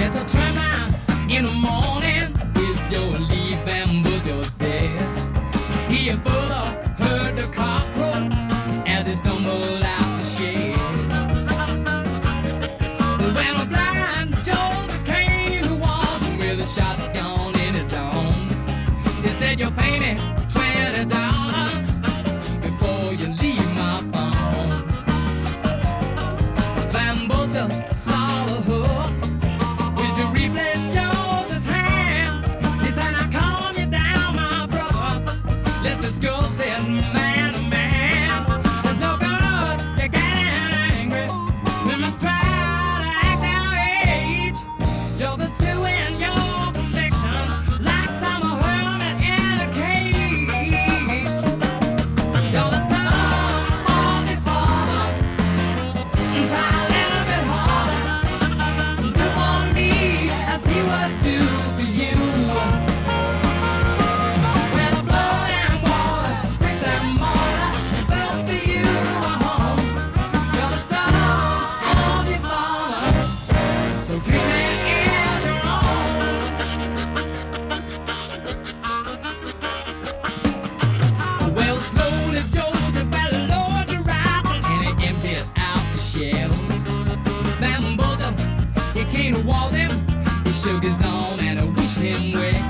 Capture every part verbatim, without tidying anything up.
a turn round in the morning with your leaf and butcher's there. He further heard the cock crow as he stumbled out the shed. When a blind Joseph came to walk with a shotgun in his arms, he said, "You pay me twenty dollars before you leave my farm." Bamboozle saw the hook. Would you replace Joseph's hand? He said, "Now calm you down, my brother. Let's discuss this man to man. It's no good you getting angry. We must try to act our age. You're pursuing your convictions like some hermit in a cage. You're the son of your father. Try a little bit harder. Do for me as he would do for you. With the blood and water, bricks and mortar, he built for you a home. You're the son of your father, so treat me as your own. Well, slowly Joseph lowered the rifle and he emptied out the shells. Bamboozle, he came towards him, he shook his arm and he wished him well.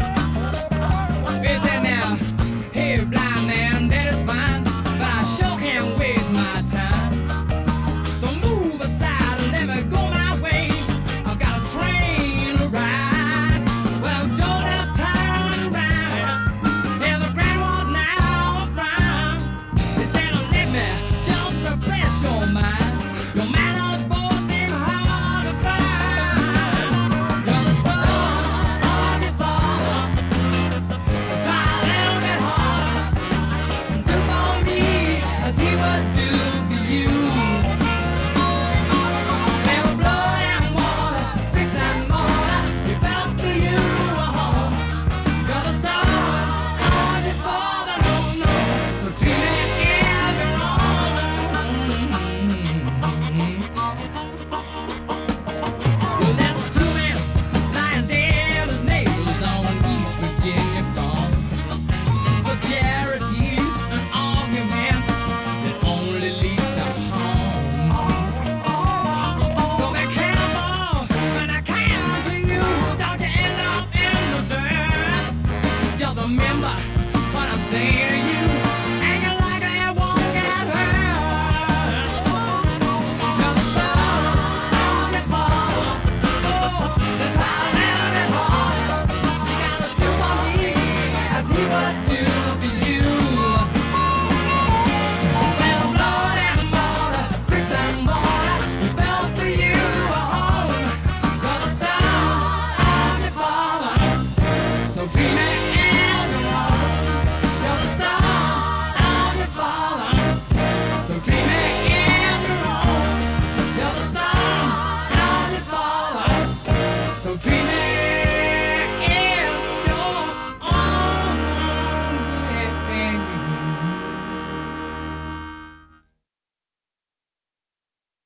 He said, "Now, hey, blind man, that is fine, but I sure can't waste my time. So move aside and let me go my way. I've got a train to ride." Well, Joseph turned around, and the ground was now brown. He said, "Let me just refresh your mind. Your manners both seem hard to find. You're the son of your father. Try a little bit harder. Do for me as he would do for you. Well, blood and water, bricks and mortar, he built for you a home. You're the son of your father, no, no, so treat me as your own. Well, there's two men lying dead as nails on East Virginia farm. For charity, an argument that only leads to harm. So be careful when I come to you. Don't you end up in the dirt. Just remember what I'm saying to you, and you likely won't get hurt. You're the son of your father. Oh, then try a little bit harder. You gotta do for me as he would do for you.